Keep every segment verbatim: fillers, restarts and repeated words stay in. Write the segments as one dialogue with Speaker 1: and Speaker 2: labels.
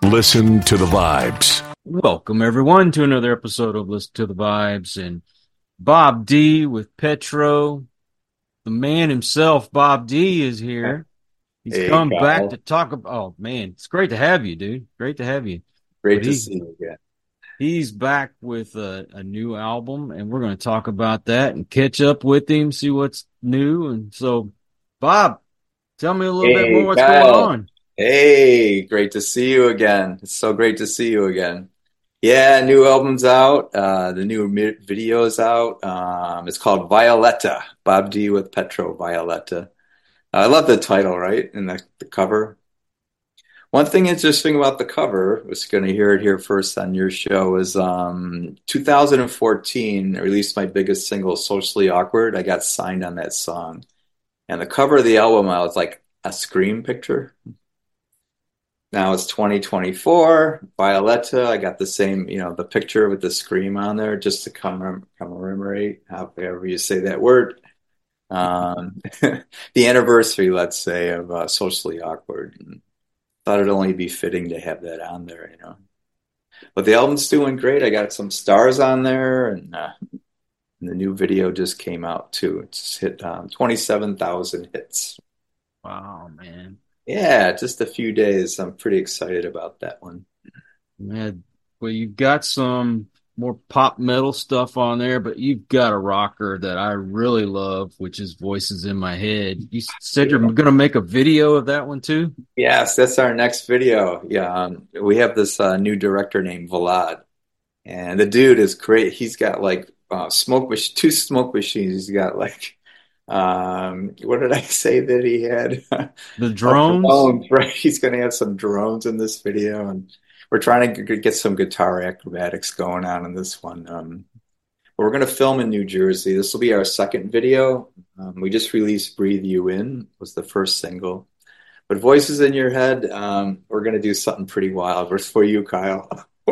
Speaker 1: Listen to the Vibes.
Speaker 2: Welcome, everyone, to another episode of Listen to the Vibes. And Bob D with Petro, the man himself, Bob D, is here. He's
Speaker 3: Hey,
Speaker 2: come back to
Speaker 3: Kyle.
Speaker 2: talk about. Oh man, it's great to have you, dude. Great to have you. But
Speaker 3: Great to
Speaker 2: he
Speaker 3: see you again.
Speaker 2: he's back with a, a new album, and we're going to talk about that and catch up with him, see what's new. And so, Bob, tell me a little bit more
Speaker 3: Hey,
Speaker 2: what's going
Speaker 3: Kyle.
Speaker 2: on.
Speaker 3: Hey, great to see you again. It's so great to see you again. Yeah, new album's out. Uh, the new mi- video's out. Um, it's called Violetta. Bob D with Petro Violetta. I love the title, right? And the, the cover. One thing interesting about the cover, was going to hear it here first on your show, is um, two thousand fourteen, I released my biggest single, Socially Awkward. I got signed on that song. And the cover of the album, I was like a Scream picture. Now it's twenty twenty-four, Violetta. I got the same, you know, the picture with the Scream on there just to commem- commemorate, however you say that word. Um, the anniversary, let's say, of uh, Socially Awkward. And thought it'd only be fitting to have that on there, you know. But the album's doing great. I got some stars on there, and, uh, and the new video just came out too. It's hit um, twenty-seven thousand hits.
Speaker 2: Wow, man.
Speaker 3: Yeah, just a few days. I'm pretty excited about that one.
Speaker 2: Man, well, you've got some more pop metal stuff on there, but you've got a rocker that I really love, which is Voices in My Head. You said you're
Speaker 3: Yeah.
Speaker 2: going to make a video of that one too?
Speaker 3: Yes, that's our next video. Yeah, um, we have this uh, new director named Vlad, and the dude is great. He's got like uh, smoke mach- two smoke machines. He's got like um, what did I say that he had?
Speaker 2: The
Speaker 3: Uh,
Speaker 2: drones?
Speaker 3: drones, right? He's going to have some drones in this video, and we're trying to g- get some guitar acrobatics going on in this one. Um, we're going to film in New Jersey. This will be our second video. Um, we just released "Breathe You In" was the first single, but "Voices in Your Head," um, we're going to do something pretty wild. It's for you, Kyle.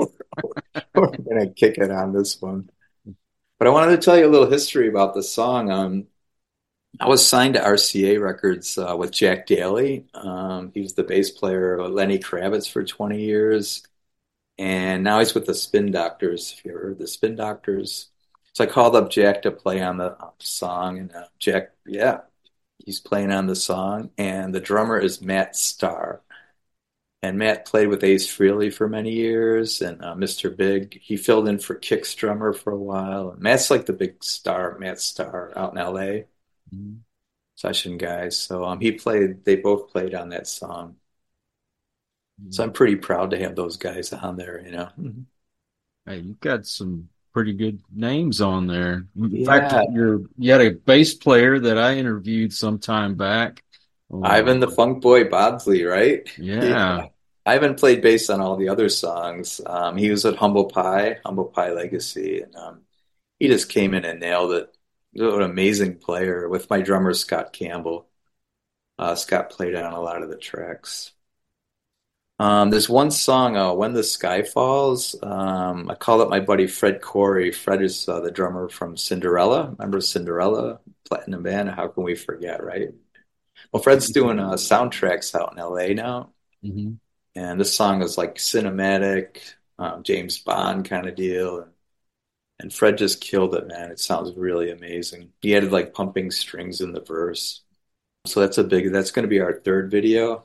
Speaker 3: We're going to kick it on this one. But I wanted to tell you a little history about the song. Um, I was signed to R C A Records uh, with Jack Daly. Um, he was the bass player of Lenny Kravitz for twenty years. And now he's with the Spin Doctors, if you ever heard the Spin Doctors. So I called up Jack to play on the uh, song. And uh, Jack, yeah, he's playing on the song. And the drummer is Matt Starr. And Matt played with Ace Frehley for many years. And uh, Mister Big, he filled in for Kick's drummer for a while. And Matt's like the big star, Matt Starr, out in L A
Speaker 2: Mhm.
Speaker 3: session guys. So um, he played. They both played on that song. So I'm pretty proud to have those guys on there. You know. Mhm.
Speaker 2: Hey, you've got some pretty good names on there. In fact,
Speaker 3: Yeah,
Speaker 2: you're you had a bass player that I interviewed some time back.
Speaker 3: Ivan
Speaker 2: Um,
Speaker 3: the Funk Boy Bobsley, right? Yeah.
Speaker 2: yeah.
Speaker 3: Ivan played bass on all the other songs. Um, he was at Humble Pie, Humble Pie Legacy, and um, he just came in and nailed it. What an amazing player with my drummer Scott Campbell. Uh, Scott played on a lot of the tracks. Um, there's one song, uh, When the Sky Falls. Um, I called up my buddy Fred Corey. Fred is uh, the drummer from Cinderella. Remember Cinderella? Platinum Band? How can we forget, right? Well, Fred's doing uh, soundtracks out in L A now.
Speaker 2: Mhm.
Speaker 3: And this song is like cinematic, um, James Bond kind of deal. And, and Fred just killed it, man. It sounds really amazing. He added like pumping strings in the verse. So that's a big, that's going to be our third video.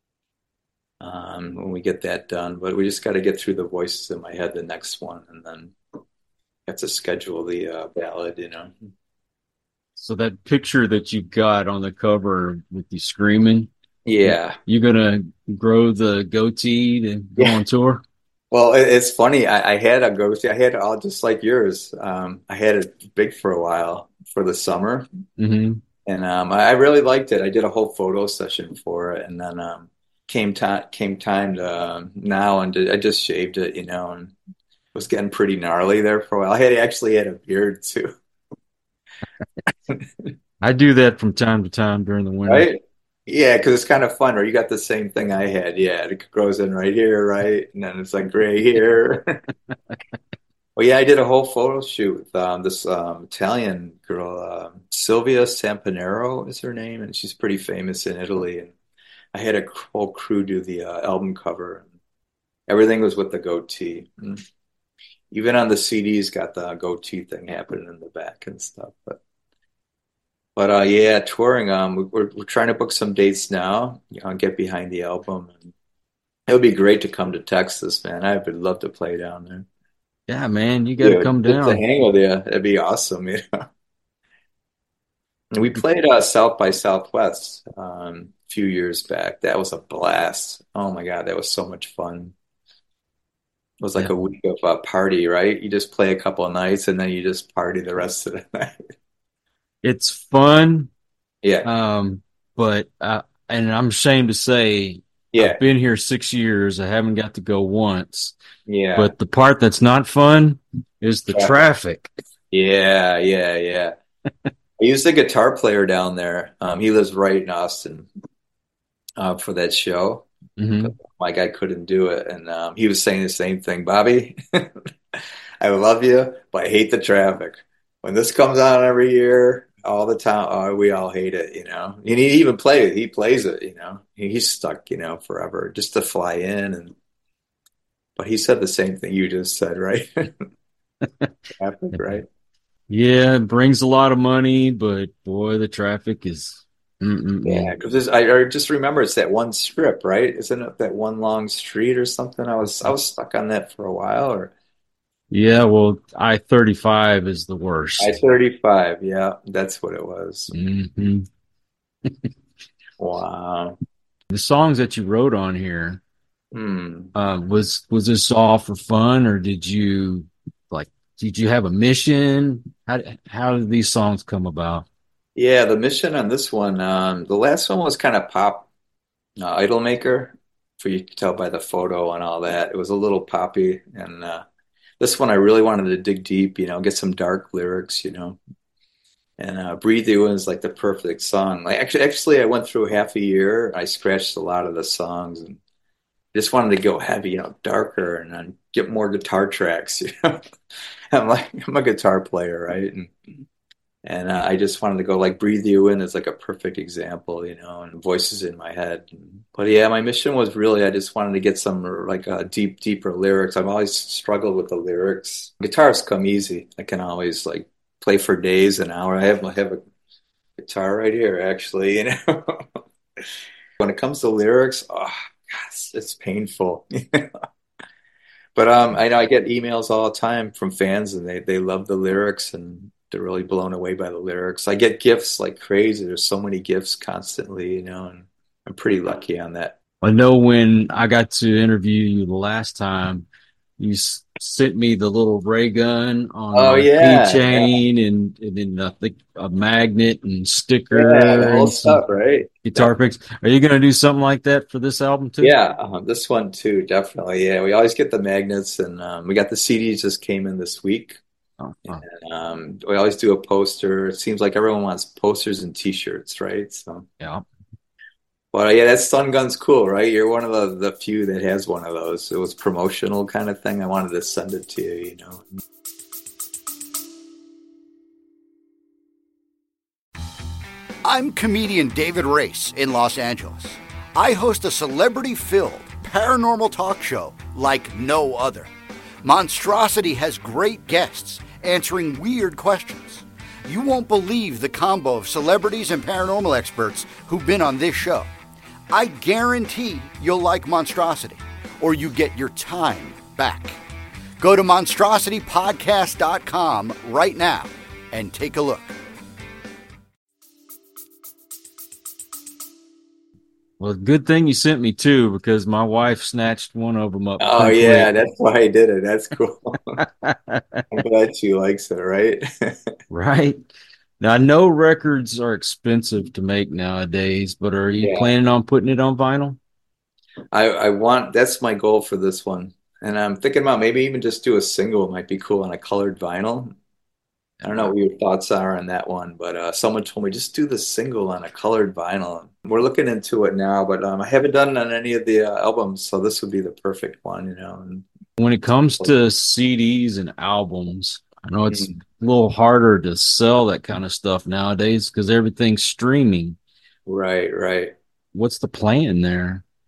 Speaker 3: Um, when we get that done. But we just got to get through the voices in my head, the next one, and then have to schedule the uh, ballad, you know.
Speaker 2: So that picture that you got on the cover with you screaming, you,
Speaker 3: Yeah.
Speaker 2: you gonna grow the goatee to go
Speaker 3: Yeah.
Speaker 2: on tour?
Speaker 3: Well, it, it's funny. I, I had a go I had it all just like yours. Um, I had it big for a while for the summer,
Speaker 2: Hmm.
Speaker 3: and um, I, I really liked it. I did a whole photo session for it, and then um, came time came time to um, now, and I just shaved it, you know, and it was getting pretty gnarly there for a while. I had actually had a beard too.
Speaker 2: I do that from time to time during the winter.
Speaker 3: Right? Yeah, because it's kind of fun. Or you got the same thing I had. Yeah, it grows in right here, right? And then it's like gray here. Well, yeah, I did a whole photo shoot with um, this um, Italian girl, um, Silvia Sampanero is her name, and she's pretty famous in Italy. And I had a whole crew do the uh, album cover. Everything was with the goatee. Mm. Even on the C Ds, got the goatee thing happening in the back and stuff. But but uh, yeah, touring. Um, we- we're we're trying to book some dates now. You know, get behind the album. And it would be great to come to Texas, man. I would love to play down there.
Speaker 2: Yeah, man, you got to
Speaker 3: Dude,
Speaker 2: come
Speaker 3: just to
Speaker 2: down.
Speaker 3: hang with you, that'd be awesome. You know, and we played uh, South by Southwest um, a few years back. That was a blast. Oh my God, that was so much fun. It was like
Speaker 2: Yeah,
Speaker 3: a week of a party, right? You just play a couple of nights and then you just party the rest of the night.
Speaker 2: it's fun.
Speaker 3: Yeah,
Speaker 2: Um, but uh, and I'm ashamed to say I've
Speaker 3: yeah,
Speaker 2: been here six years. I haven't got to go once.
Speaker 3: yeah.
Speaker 2: But the part that's not fun is the
Speaker 3: Traffic.
Speaker 2: traffic.
Speaker 3: Yeah, yeah, yeah. I used a guitar player down there. Um, he lives right in Austin uh, for that show.
Speaker 2: Hmm.
Speaker 3: My guy couldn't do it, and um, he was saying the same thing. Bobby, I love you, but I hate the traffic. When this comes on every year, all the time, oh, we all hate it, you know. And he even play it. He plays it, you know. He- He's stuck, you know, forever just to fly in. And but he said the same thing you just said, right? Traffic, right?
Speaker 2: Yeah, it brings a lot of money, but boy, the traffic is.
Speaker 3: Yeah,
Speaker 2: Mm-mm-mm.
Speaker 3: because I, I just remember it's that one strip, right? Isn't it that one long street or something? I was I was stuck on that for a while, or
Speaker 2: Yeah, well, I thirty-five is the
Speaker 3: I
Speaker 2: worst.
Speaker 3: thirty-five. Yeah, that's what it was.
Speaker 2: Hmm.
Speaker 3: Wow.
Speaker 2: The songs that you wrote on here,
Speaker 3: Hmm.
Speaker 2: uh, was was this all for fun, or did you like did you have a mission? How how did these songs come about?
Speaker 3: Yeah, the mission on this one, um, the last one was kind of pop uh, idol maker, for you to tell by the photo and all that. It was a little poppy, and uh, this one I really wanted to dig deep, you know, get some dark lyrics, you know. And uh, Breathe You In is like the perfect song. Like actually, actually, I went through half a year. I scratched a lot of the songs and just wanted to go heavy, you know, darker, and then get more guitar tracks. You know, I'm like I'm a guitar player, right? And and uh, I just wanted to go like Breathe You In is like a perfect example, you know, and voices in my head. But yeah, my mission was really I just wanted to get some like uh, deep, deeper lyrics. I've always struggled with the lyrics. Guitars come easy. I can always like play for days, an hour. I have I have a guitar right here, actually, you know. When it comes to lyrics, oh, gosh, it's painful. But um, I know I get emails all the time from fans, and they they love the lyrics, and they're really blown away by the lyrics. I get gifts like crazy. There's so many gifts constantly, you know, and I'm pretty lucky on that.
Speaker 2: I know when I got to interview you the last time, you s- sent me the little ray gun on
Speaker 3: Oh
Speaker 2: my
Speaker 3: yeah, yeah,
Speaker 2: keychain and, and then I think a magnet and
Speaker 3: yeah, the
Speaker 2: sticker
Speaker 3: whole
Speaker 2: and some
Speaker 3: stuff, right?
Speaker 2: guitar
Speaker 3: Definitely.
Speaker 2: picks. Are you going to do something like that for this album too?
Speaker 3: Yeah, uh, this one too, definitely. Yeah, we always get the magnets, and um, we got the C Ds just came in this week.
Speaker 2: Oh, oh,
Speaker 3: And um, we always do a poster. It seems like everyone wants posters and T-shirts, right? So,
Speaker 2: yeah.
Speaker 3: but uh, yeah, that stun gun's cool, right? You're one of the the few that has one of those. It was promotional kind of thing. I wanted to send it to you, you know.
Speaker 4: I'm comedian David Race in Los Angeles. I host a celebrity-filled paranormal talk show like no other. Monstrosity has great guests answering weird questions. You won't believe the combo of celebrities and paranormal experts who've been on this show. I guarantee you'll like Monstrosity, or you get your time back. Go to monstrosity podcast dot com right now and take a look.
Speaker 2: Well, good thing you sent me two because my wife snatched one of them up
Speaker 3: Oh
Speaker 2: pretty
Speaker 3: yeah,
Speaker 2: quick.
Speaker 3: that's why I did it. That's cool. I'm glad she likes it, right?
Speaker 2: Right? Now, I know records are expensive to make nowadays, but are you
Speaker 3: Yeah.
Speaker 2: planning on putting it on vinyl?
Speaker 3: I I want that's my goal for this one. And I'm thinking about maybe even just do a single. It might be cool on a colored vinyl. I don't know what your thoughts are on that one, but uh, someone told me just do the single on a colored vinyl. We're looking into it now, but um, I haven't done it on any of the uh, albums, so this would be the perfect one, you know. And,
Speaker 2: When it comes to C Ds and albums, I know it's a
Speaker 3: Mm,
Speaker 2: little harder to sell that kind of stuff nowadays because everything's streaming.
Speaker 3: right, right.
Speaker 2: What's the plan there?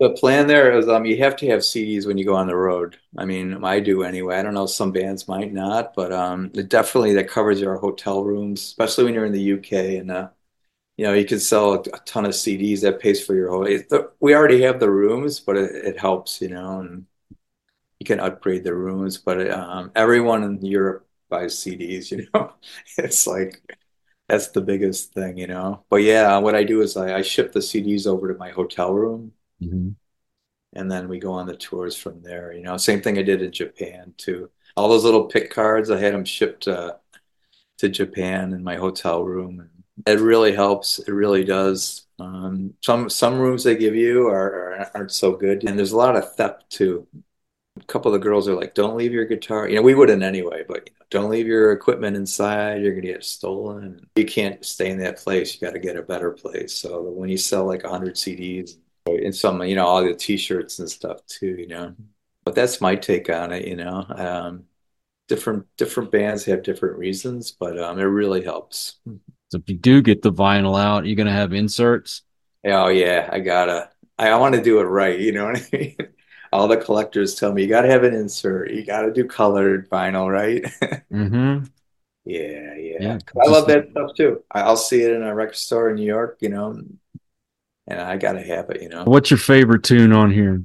Speaker 3: The plan there is um you have to have C Ds when you go on the road. I mean, I do anyway. I don't know, some bands might not, but um it definitely that covers your hotel rooms, especially when you're in the U K and uh you know, you can sell a, a ton of C Ds that pays for your whole. It, the, we already have the rooms, but it, it helps, you know, and you can upgrade the rooms. But um everyone in Europe buys C Ds, you know. It's like that's the biggest thing, you know. But yeah, what I do is I, I ship the C Ds over to my hotel room
Speaker 2: Mhm.
Speaker 3: and then we go on the tours from there. You know, same thing I did in Japan too. All those little pick cards, I had them shipped uh, to Japan in my hotel room, and it really helps. It really does. Um, some some rooms they give you are, are aren't so good, and there's a lot of theft too. A couple of the girls are like, "Don't leave your guitar." You know, we wouldn't anyway, but you know, don't leave your equipment inside. You're gonna get stolen. You can't stay in that place. You got to get a better place. So when you sell like a hundred C Ds and some, you know, all the T-shirts and stuff too, you know. But that's my take on it, you know. Um, different different bands have different reasons, but um, it really helps.
Speaker 2: So if you do get the vinyl out, you're gonna have inserts.
Speaker 3: Oh yeah, I gotta. I want to do it right. You know what I mean? All the collectors tell me you gotta have an insert. You gotta do colored vinyl, right?
Speaker 2: Mm-hmm.
Speaker 3: Yeah, yeah.
Speaker 2: Yeah.
Speaker 3: 'Cause I love
Speaker 2: Just
Speaker 3: that stuff too. I- I'll see it in a record store in New York, you know, and I gotta have it, you know.
Speaker 2: what's your favorite tune on here?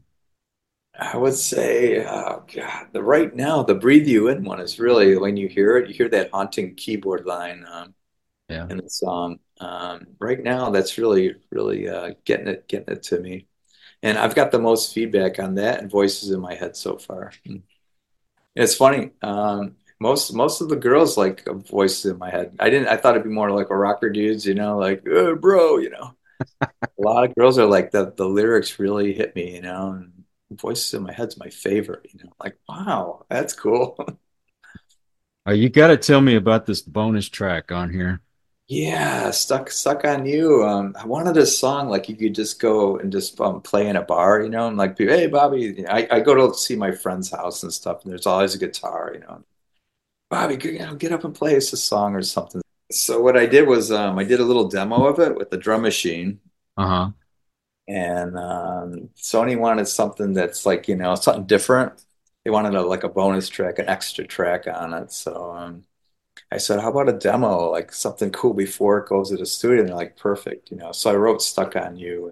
Speaker 3: I would say, oh God, the right now, the Breathe You In one is really, when you hear it, you hear that haunting keyboard line um,
Speaker 2: Yeah.
Speaker 3: in the song. Um, right now, that's really, really uh, getting it, getting it to me. And I've got the most feedback on that and Voices in My Head so far. And it's funny. Um, most most of the girls like Voices in My Head. I didn't. I thought it'd be more like a rocker dudes, you know, like "Uh, bro, you know. A lot of girls are like the the lyrics really hit me, you know. And Voices in My Head's my favorite, you know. Like, wow, that's cool.
Speaker 2: Oh, you got to tell me about this bonus track on here.
Speaker 3: Yeah, stuck stuck on you. Um, I wanted a song like you could just go and just um, play in a bar, you know, and like, hey, Bobby, you know, I, I go to see my friend's house and stuff, and there's always a guitar, you know. Bobby, you know, get up and play us a song or something. So what I did was um, I did a little demo of it with the drum machine,
Speaker 2: Uh-huh.
Speaker 3: and um, Sony wanted something that's like, you know, something different. They wanted a, like a bonus track, an extra track on it. So um, I said, how about a demo, like something cool before it goes to the studio? And they're like, perfect, you know. So I wrote Stuck on You.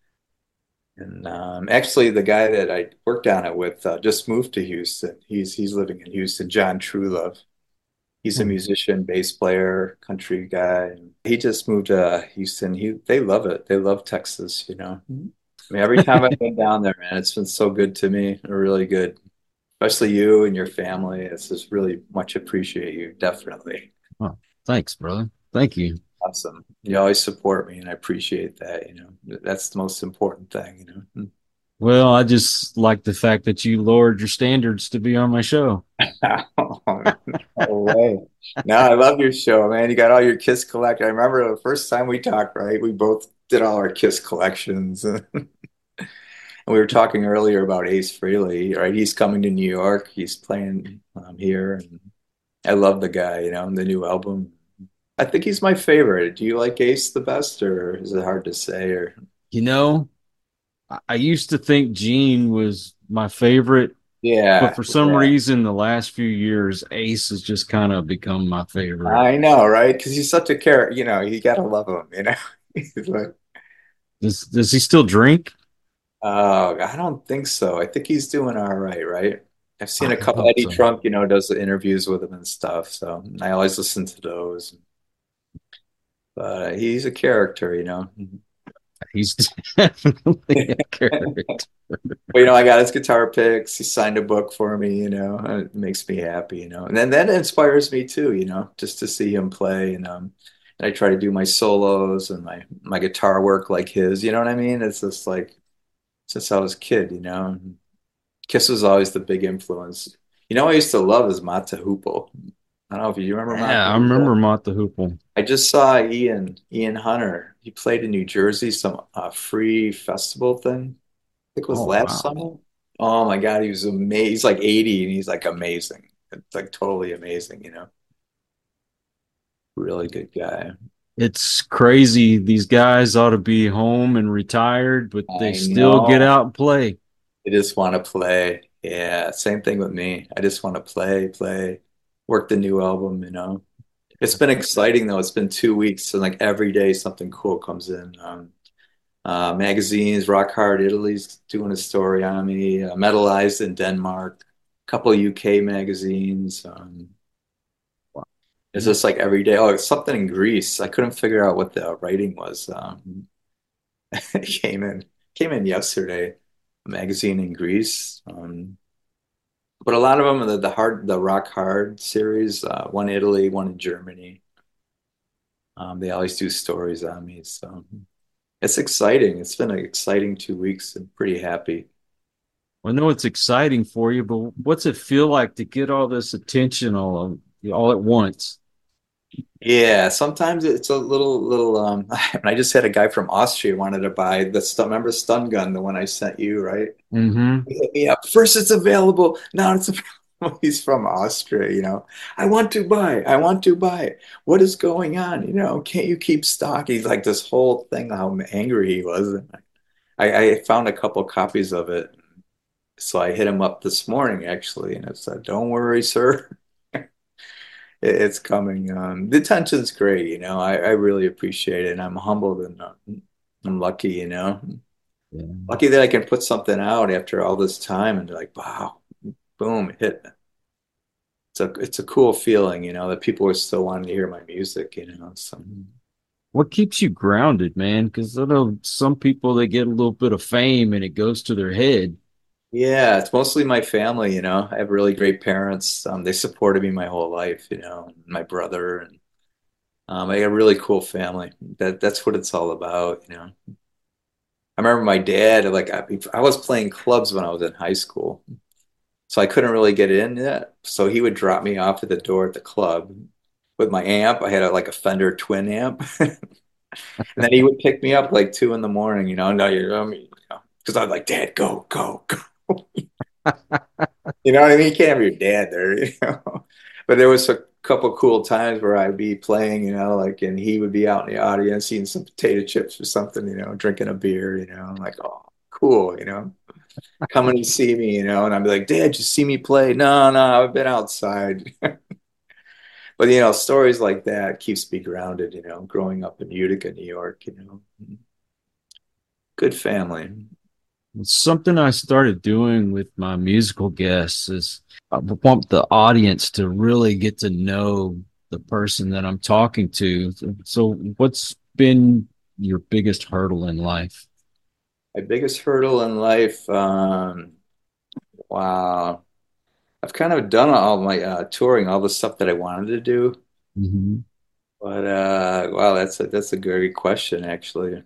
Speaker 3: And um, actually, the guy that I worked on it with uh, just moved to Houston. He's he's living in Houston, John Truelove. He's a
Speaker 2: Hmm.
Speaker 3: musician, bass player, country guy. And he just moved to Houston. He they love it. They love Texas, you know. I mean, every time I've been down there, man, it's been so good to me. Really good. Especially you and your family. It's just really much appreciate you, definitely.
Speaker 2: Oh, thanks, brother. Thank you.
Speaker 3: Awesome. You always support me, and I appreciate that. You know, that's the most important thing, you know.
Speaker 2: Well, I just like the fact that you lowered your standards to be on my show.
Speaker 3: Oh, no way. No, I love your show, man. You got all your Kiss collection. I remember the first time we talked, right? We both did all our Kiss collections. And we were talking earlier about Ace Frehley, right? He's coming to New York. He's playing um, here. And I love the guy, you know, the new album. I think he's my favorite. Do you like Ace the best, or is it hard to say? Or
Speaker 2: You know, I, I used to think Gene was my favorite, but
Speaker 3: yeah,
Speaker 2: for some
Speaker 3: yeah.
Speaker 2: reason, the last few years, Ace has just kind of become my favorite.
Speaker 3: I know, right? Because he's such a character. You know, you gotta love him. You know, he's like,
Speaker 2: Does does he still drink?
Speaker 3: oh, I don't think so. I think he's doing all right, right? I've seen
Speaker 2: I
Speaker 3: a couple.
Speaker 2: hope
Speaker 3: Eddie
Speaker 2: so.
Speaker 3: Trunk, you know, does the interviews with him and stuff. So I always listen to those. But he's a character, you know.
Speaker 2: He's definitely a character.
Speaker 3: But you know, I got his guitar picks. He signed a book for me, you know. and It makes me happy, you know. And then that inspires me too, you know, just to see him play. And um, and I try to do my solos and my my guitar work like his. You know what I mean? It's just like since I was a kid, you know. Kiss was always the big influence. You know, I used to love is Mata Hoople. I don't know if you remember Mata
Speaker 2: Yeah, I remember
Speaker 3: Hoople.
Speaker 2: Mott the Hoople.
Speaker 3: I just saw Ian Ian Hunter. He played in New Jersey, some uh, free festival thing. I think it was
Speaker 2: Oh
Speaker 3: last
Speaker 2: wow.
Speaker 3: summer. Oh my God, he was amazing. He's like eighty and he's like amazing. It's like totally amazing, you know. Really good guy.
Speaker 2: It's crazy. These guys ought to be home and retired, but they
Speaker 3: I
Speaker 2: still get
Speaker 3: know.
Speaker 2: out and play.
Speaker 3: I just want to play. Yeah, same thing with me. I just want to play, play, work the new album, you know. It's been exciting though. It's been two weeks and like every day something cool comes in. Um, uh, magazines, Rock Hard Italy's doing a story on me, uh, Metalized in Denmark, a couple of U K magazines. Um, it's just like every day. Oh, it's something in Greece. I couldn't figure out what the writing was. Um, it came in came in yesterday, a magazine in Greece. Um, but a lot of them, the, the hard, the Rock Hard series, uh, one Italy, one in Germany. Um, they always do stories on me, so it's exciting. It's been an exciting two weeks. I'm pretty happy.
Speaker 2: I know it's exciting for you, but what's it feel like to get all this attention all all at once?
Speaker 3: Yeah, sometimes it's a little, little. Um, and I just had a guy from Austria wanted to buy the stun. Remember Stun Gun, the one I sent you, right?
Speaker 2: Mm-hmm.
Speaker 3: He hit me up. First, it's available. Now it's available. He's from Austria, you know. I want to buy. I want to buy. What is going on? You know, can't you keep stock? He's like this whole thing, how angry he was. I, I found a couple copies of it. So I hit him up this morning actually, and I said, "Don't worry, sir. It- It's coming." Um, the attention's great, you know. I, I really appreciate it, and I'm humbled and uh, I'm lucky, you know.
Speaker 2: Yeah.
Speaker 3: Lucky that I can put something out after all this time, and they're like, "Wow, boom, it hit." It's a it's a cool feeling, you know, that people are still wanting to hear my music, you know. So
Speaker 2: What keeps you grounded, man? Because I know some people they get a little bit of fame and it goes to their head.
Speaker 3: yeah, it's mostly my family, you know. I have really great parents. Um, they supported me my whole life, you know, my brother, and um, I got a really cool family. That that's what it's all about, you know. I remember my dad, like I, I was playing clubs when I was in high school, so I couldn't really get in yet. So he would drop me off at the door at the club with my amp. I had a, like a Fender twin amp, and then he would pick me up like two in the morning. You know, no, you're, I mean, you know, because I'm like, Dad, go, go, go. You know what I mean? You can't have your dad there, you know. But there was a couple cool times where I'd be playing, you know, like, and he would be out in the audience eating some potato chips or something, you know, drinking a beer, you know. I'm like, oh, cool, you know. Coming to see me, you know, and I'd be like, Dad, you see me play? No, no, I've been outside. But you know, stories like that keeps me grounded, you know, growing up in Utica, New York, you know. Good family.
Speaker 2: Something I started doing with my musical guests is I want the audience to really get to know the person that I'm talking to. So, what's been your biggest hurdle in life?
Speaker 3: My biggest hurdle in life, um, wow. I've kind of done all my uh, touring, all the stuff that I wanted to do.
Speaker 2: Hmm.
Speaker 3: But uh, wow, that's a that's a great question, actually.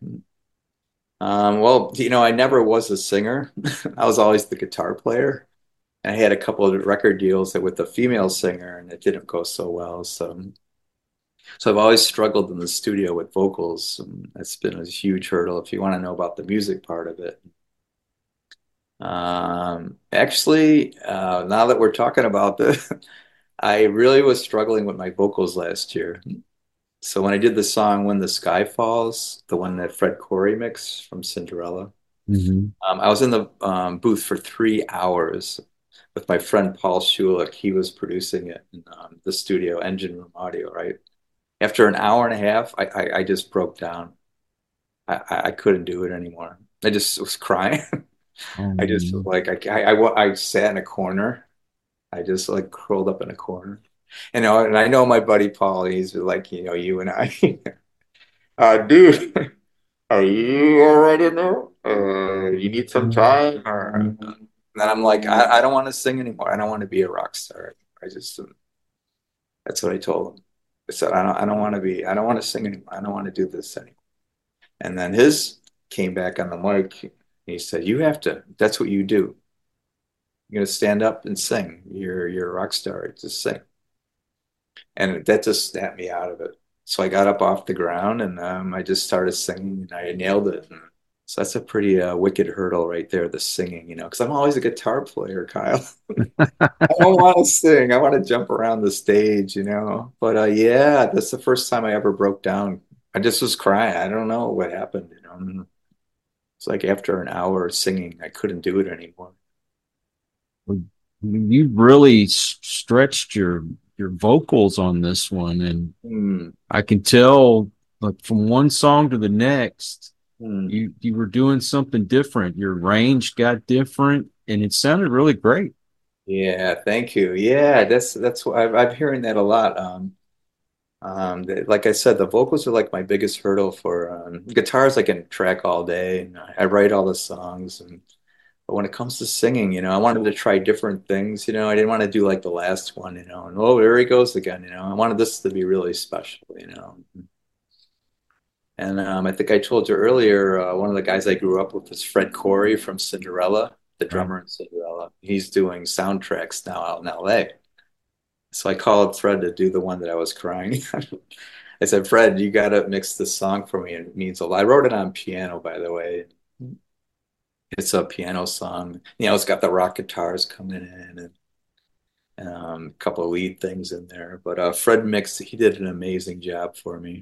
Speaker 3: Um, well, you know, I never was a singer. I was always the guitar player. And I had a couple of record deals that with a female singer, and it didn't go so well. So, so I've always struggled in the studio with vocals. And that's been a huge hurdle if you want to know about the music part of it. Um, actually, uh, now that we're talking about this, I really was struggling with my vocals last year. So when I did the song "When the Sky Falls," the one that Fred Coury mixed from Cinderella,
Speaker 2: Hmm.
Speaker 3: um, I was in the um, booth for three hours with my friend Paul Schulich. He was producing it in um, the studio, Engine Room Audio, right? After an hour and a half, I, I, I just broke down. I, I I couldn't do it anymore. I just was crying. I just was
Speaker 2: Um,
Speaker 3: like, I, I, I, I sat in a corner. I just like curled up in a corner. You know, and I know my buddy Paul, he's like, you know, you and I, uh, dude, are you all right in there? Uh, you need some time? Or... And then I'm like, I, I don't want to sing anymore. I don't want to be a rock star. I just, um, that's what I told him. I said, I don't, I don't want to be, I don't want to sing anymore. I don't want to do this anymore. And then his came back on the mic. He said, you have to, that's what you do. You're going to stand up and sing. You're, you're a rock star. Just sing. And that just snapped me out of it. So I got up off the ground and um, I just started singing and I nailed it. And so that's a pretty uh, wicked hurdle right there, the singing, you know, because I'm always a guitar player, Kyle. I don't want to sing. I want to jump around the stage, you know. But uh, yeah, that's the first time I ever broke down I just was crying. I don't know what happened. You know, it's like after an hour of singing, I couldn't do it anymore.
Speaker 2: You really s- stretched your your vocals on this one, and
Speaker 3: Hmm.
Speaker 2: I can tell, like from one song to the next,
Speaker 3: Hmm.
Speaker 2: you you were doing something different. Your range got different, and it sounded really great.
Speaker 3: Yeah, thank you. Yeah, that's that's what I've, I'm hearing that a lot. Um, um, the- like I said, the vocals are like my biggest hurdle for um, guitars. I can track all day, and I, I write all the songs, and but when it comes to singing, you know, I wanted to try different things. You know, I didn't want to do like the last one, you know, and oh, there he goes again. You know, I wanted this to be really special. You know, and um, I think I told you earlier, uh, one of the guys I grew up with is Fred Corey from Cinderella, the
Speaker 2: Right.
Speaker 3: drummer in Cinderella. He's doing soundtracks now out in L A. So I called Fred to do the one that I was crying. I said, Fred, you got to mix this song for me. It means a lot. I wrote it on piano, by the way. It's a piano song. You know, it's got the rock guitars coming in and um, a couple of lead things in there. But uh, Fred mixed, he did an amazing job for me.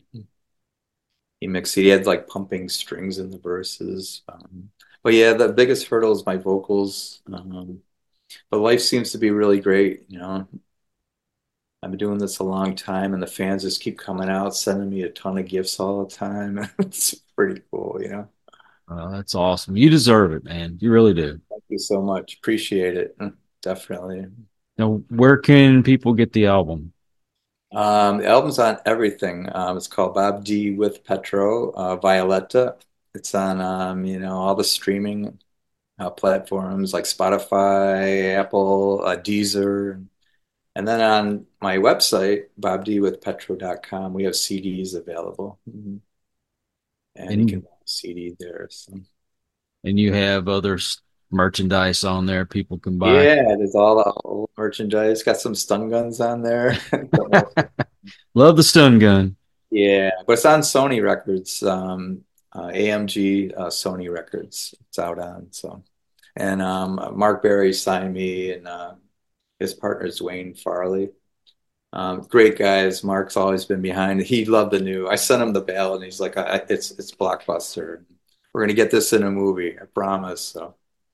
Speaker 3: He mixed, he had like pumping strings in the verses. Um, but yeah, the biggest hurdle is my vocals. Um, but life seems to be really great. You know, I've been doing this a long time, and the fans just keep coming out, sending me a ton of gifts all the time. It's pretty cool, you know.
Speaker 2: Uh, that's awesome. You deserve it, man. You really do.
Speaker 3: Thank you so much. Appreciate it. Definitely.
Speaker 2: Now, where can people get the album?
Speaker 3: Um, the album's on everything. Um, it's called Bob D with Petro, uh, Violetta. It's on, um, you know, all the streaming uh, platforms like Spotify, Apple, uh, Deezer. And then on my website, bob d with petro dot com, we have C Ds available. Mhm. And you can
Speaker 2: And
Speaker 3: buy a C D there. So.
Speaker 2: and you have other s- merchandise on there people can buy.
Speaker 3: Yeah, there's all the old merchandise. Got some stun guns on there.
Speaker 2: Love the stun gun.
Speaker 3: Yeah, but it's on Sony Records, um, uh, A M G uh, Sony Records. It's out on so, and um, Mark Berry signed me, and uh, his partner is Dwayne Farley. Um, great guys. Mark's always been behind. He loved the new. I sent him the bail, and he's like, I, "It's it's blockbuster. We're gonna get this in a movie. I promise." So,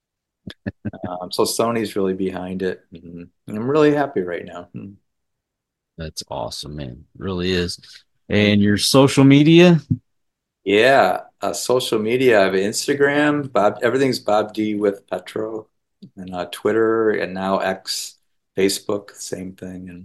Speaker 3: um, so Sony's really behind it, and I'm really happy right now.
Speaker 2: That's awesome, man. Really is.
Speaker 3: Thank
Speaker 2: And your social media?
Speaker 3: Yeah, uh, social media. I have Instagram. Bob, everything's Bob D with Petro, and uh, Twitter, and now X, Facebook, same thing, and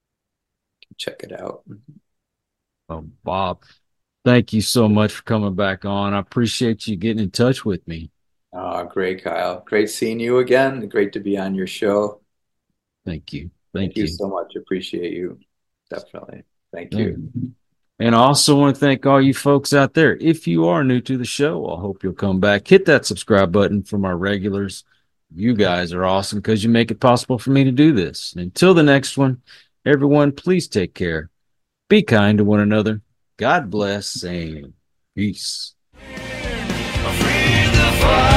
Speaker 3: check it out.
Speaker 2: Oh, Bob, thank you so much for coming back on. I appreciate you getting in touch with me.
Speaker 3: Oh, great, Kyle. Great seeing you again. Great to be on your show.
Speaker 2: Thank you.
Speaker 3: Thank
Speaker 2: Thank
Speaker 3: you
Speaker 2: you.
Speaker 3: so much. Appreciate you. Definitely. Thank
Speaker 2: Yeah.
Speaker 3: you.
Speaker 2: And I also want to thank all you folks out there. If you are new to the show, I hope you'll come back. Hit that subscribe button from our regulars. You guys are awesome because you make it possible for me to do this. And until the next one, everyone, please take care. Be kind to one another. God bless and peace.
Speaker 5: Free the fire.